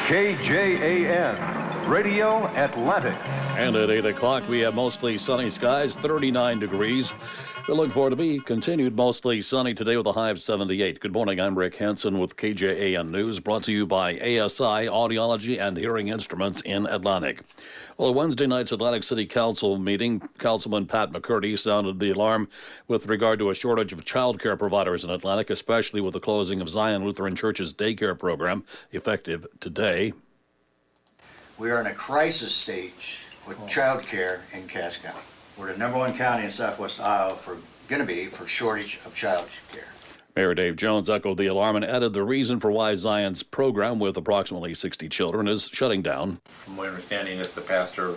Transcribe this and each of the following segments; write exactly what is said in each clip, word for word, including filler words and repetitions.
K J A N, Radio Atlantic. And at eight o'clock, we have mostly sunny skies, thirty-nine degrees. We look forward to be continued mostly sunny today with a high of seventy-eight. Good morning, I'm Rick Hansen with K J A N News, brought to you by A S I Audiology and Hearing Instruments in Atlantic. Well, at Wednesday night's Atlantic City Council meeting, Councilman Pat McCurdy sounded the alarm with regard to a shortage of child care providers in Atlantic, especially with the closing of Zion Lutheran Church's daycare program, effective today. We are in a crisis stage with child care in Cass County. We're the number one county in southwest Iowa for going to be for shortage of child care. Mayor Dave Jones echoed the alarm and added the reason for why Zion's program with approximately sixty children is shutting down. From my understanding, as the pastor,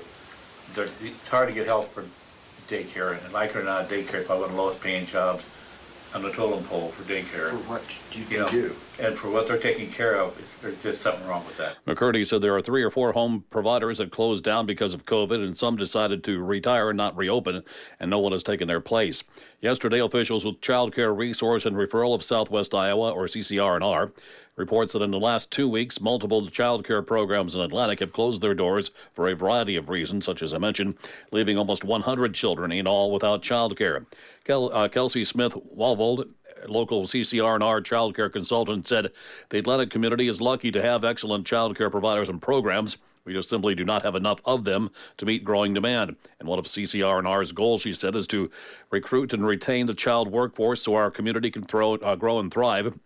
it's hard to get help for daycare, and like it or not, daycare is probably one of the lowest paying jobs on the totem pole for daycare. For what you can you know, do. And for what they're taking care of, it's, there's just something wrong with that. McCurdy said there are three or four home providers that closed down because of COVID, and some decided to retire and not reopen, and no one has taken their place. Yesterday, officials with Child Care Resource and Referral of Southwest Iowa, or C C R and R, reports that in the last two weeks, multiple child care programs in Atlantic have closed their doors for a variety of reasons, such as I mentioned, leaving almost one hundred children in all without child care. Kel, uh, Kelsey Smith-Walvold, local C C R and R child care consultant, said the Atlantic community is lucky to have excellent child care providers and programs. We just simply do not have enough of them to meet growing demand. And one of C C R and R's goals, she said, is to recruit and retain the child workforce so our community can throw, uh, grow and thrive.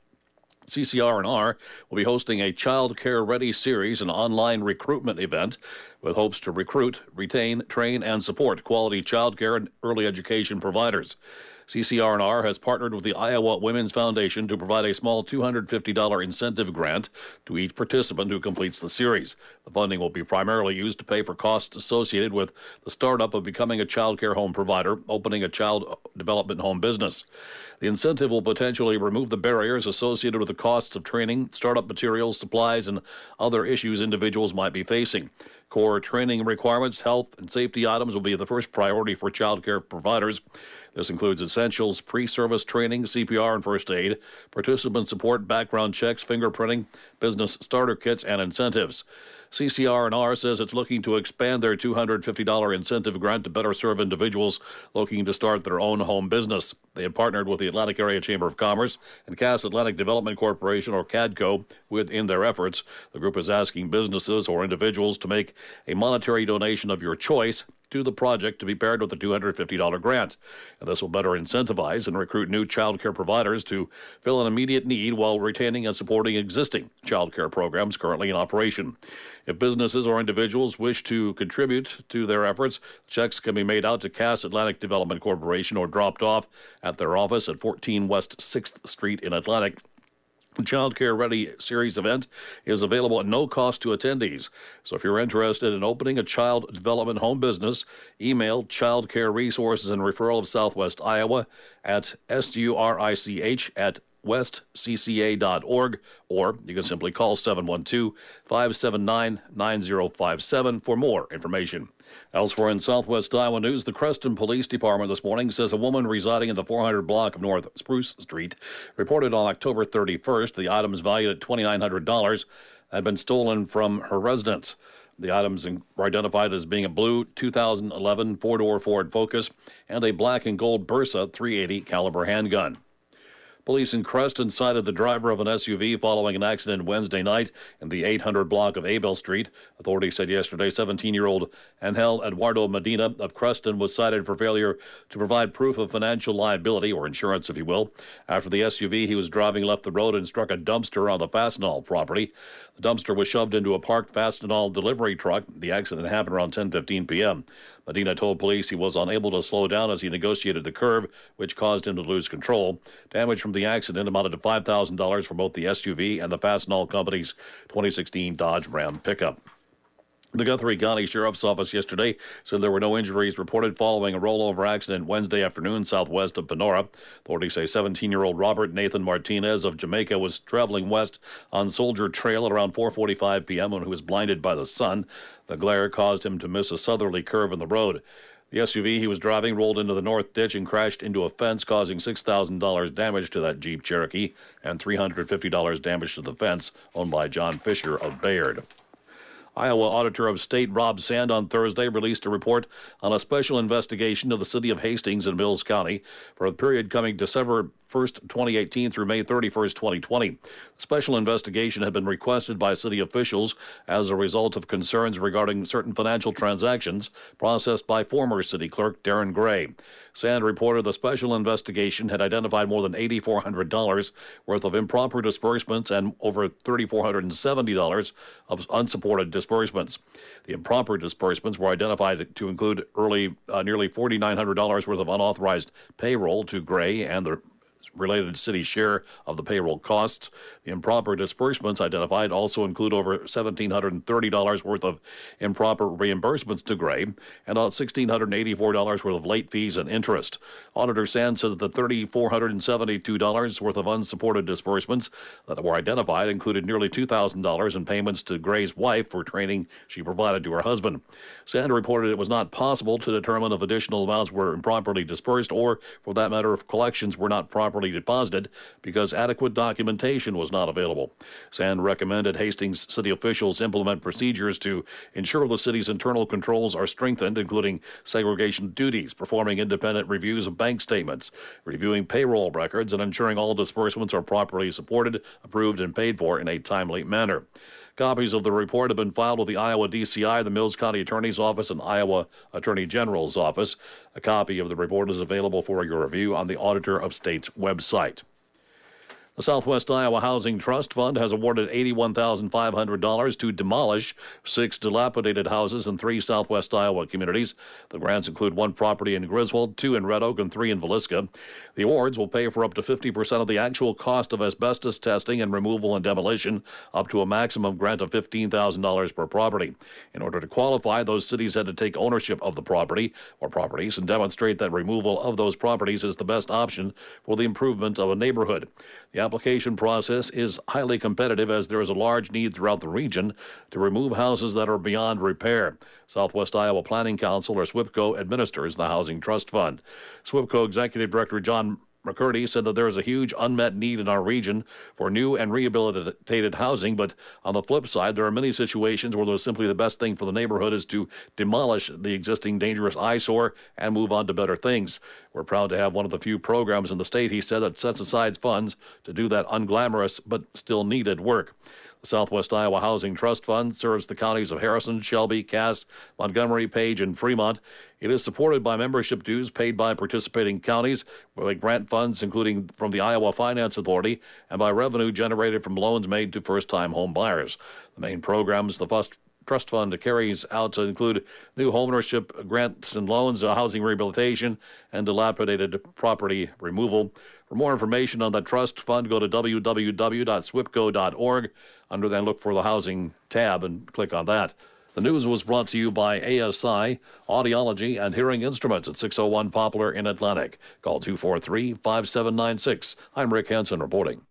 C C R and R will be hosting a Child Care Ready series, an online recruitment event with hopes to recruit, retain, train, and support quality child care and early education providers. C C R and R has partnered with the Iowa Women's Foundation to provide a small two hundred fifty dollars incentive grant to each participant who completes the series. The funding will be primarily used to pay for costs associated with the startup of becoming a child care home provider, opening a child development home business. The incentive will potentially remove the barriers associated with the costs of training, startup materials, supplies, and other issues individuals might be facing. Core training requirements, health, and safety items will be the first priority for child care providers. This includes essentials, pre-service training, C P R and first aid, participant support, background checks, fingerprinting, business starter kits, and incentives. C C R and R says it's looking to expand their two hundred fifty dollars incentive grant to better serve individuals looking to start their own home business. They have partnered with the Atlantic Area Chamber of Commerce and Cass Atlantic Development Corporation, or CADCO, within their efforts. The group is asking businesses or individuals to make a monetary donation of your choice to the project to be paired with a two hundred fifty dollars grant. And this will better incentivize and recruit new child care providers to fill an immediate need while retaining and supporting existing child care programs currently in operation. If businesses or individuals wish to contribute to their efforts, checks can be made out to Cass Atlantic Development Corporation or dropped off at their office at fourteen West sixth Street in Atlantic. The Child Care Ready series event is available at no cost to attendees. So if you're interested in opening a child development home business, email Child Care Resources and Referral of Southwest Iowa at S U R I C H at west c c a dot org, or you can simply call seven one two, five seven nine, nine zero five seven for more information. Elsewhere in Southwest Iowa news, the Creston Police Department this morning says a woman residing in the four hundred block of North Spruce Street reported on October thirty-first the items valued at twenty-nine hundred dollars had been stolen from her residence. The items were identified as being a blue two thousand eleven four-door Ford Focus and a black and gold Bersa three eighty caliber handgun. Police in Creston cited the driver of an S U V following an accident Wednesday night in the eight hundred block of Abel Street. Authorities said yesterday seventeen-year-old Angel Eduardo Medina of Creston was cited for failure to provide proof of financial liability, or insurance, if you will. After the S U V he was driving left the road and struck a dumpster on the Fastenal property. The dumpster was shoved into a parked Fastenal delivery truck. The accident happened around ten fifteen p.m. Medina told police he was unable to slow down as he negotiated the curve, which caused him to lose control. Damage from the accident amounted to five thousand dollars for both the S U V and the Fastenal Company's twenty sixteen Dodge Ram pickup. The Guthrie County Sheriff's Office yesterday said there were no injuries reported following a rollover accident Wednesday afternoon southwest of Panora. Authorities say seventeen-year-old Robert Nathan Martinez of Jamaica was traveling west on Soldier Trail at around four forty-five p.m. when he was blinded by the sun. The glare caused him to miss a southerly curve in the road. The S U V he was driving rolled into the north ditch and crashed into a fence, causing six thousand dollars damage to that Jeep Cherokee and three hundred fifty dollars damage to the fence owned by John Fisher of Bayard. Iowa Auditor of State Rob Sand on Thursday released a report on a special investigation of the city of Hastings in Mills County for the period coming December first, twenty eighteen through May thirty-first, twenty twenty. The special investigation had been requested by city officials as a result of concerns regarding certain financial transactions processed by former city clerk Darren Gray. Sand reported the special investigation had identified more than eight thousand four hundred dollars worth of improper disbursements and over three thousand four hundred seventy dollars of unsupported disbursements. The improper disbursements were identified to include early uh, nearly four thousand nine hundred dollars worth of unauthorized payroll to Gray and the related city share of the payroll costs. The improper disbursements identified also include over one thousand seven hundred thirty dollars worth of improper reimbursements to Gray and one thousand six hundred eighty-four dollars worth of late fees and interest. Auditor Sand said that the three thousand four hundred seventy-two dollars worth of unsupported disbursements that were identified included nearly two thousand dollars in payments to Gray's wife for training she provided to her husband. Sand reported it was not possible to determine if additional amounts were improperly dispersed or, for that matter, if collections were not properly deposited because adequate documentation was not available. Sand recommended Hastings city officials implement procedures to ensure the city's internal controls are strengthened, including segregation duties, performing independent reviews of bank statements, reviewing payroll records, and ensuring all disbursements are properly supported, approved, and paid for in a timely manner. Copies of the report have been filed with the Iowa D C I, the Mills County Attorney's Office, and Iowa Attorney General's Office. A copy of the report is available for your review on the Auditor of State's website. The Southwest Iowa Housing Trust Fund has awarded eighty-one thousand five hundred dollars to demolish six dilapidated houses in three Southwest Iowa communities. The grants include one property in Griswold, two in Red Oak, and three in Villisca. The awards will pay for up to fifty percent of the actual cost of asbestos testing and removal and demolition, up to a maximum grant of fifteen thousand dollars per property. In order to qualify, those cities had to take ownership of the property or properties and demonstrate that removal of those properties is the best option for the improvement of a neighborhood. The application process is highly competitive as there is a large need throughout the region to remove houses that are beyond repair. Southwest Iowa Planning Council, or SWIPCO, administers the Housing Trust Fund. SWIPCO Executive Director John McCurdy said that there is a huge unmet need in our region for new and rehabilitated housing, but on the flip side, there are many situations where there's simply the best thing for the neighborhood is to demolish the existing dangerous eyesore and move on to better things. We're proud to have one of the few programs in the state, he said, that sets aside funds to do that unglamorous but still needed work. The Southwest Iowa Housing Trust Fund serves the counties of Harrison, Shelby, Cass, Montgomery, Page, and Fremont. It is supported by membership dues paid by participating counties, by grant funds including from the Iowa Finance Authority, and by revenue generated from loans made to first-time home buyers. The main programs the first Trust Fund carries out to include new homeownership grants and loans, uh, housing rehabilitation, and dilapidated property removal. For more information on the trust fund, go to w w w dot swipco dot org. Under then, look for the Housing tab and click on that. The news was brought to you by A S I, Audiology and Hearing Instruments at six oh one Poplar in Atlantic. Call two four three, five seven nine six. I'm Rick Hansen reporting.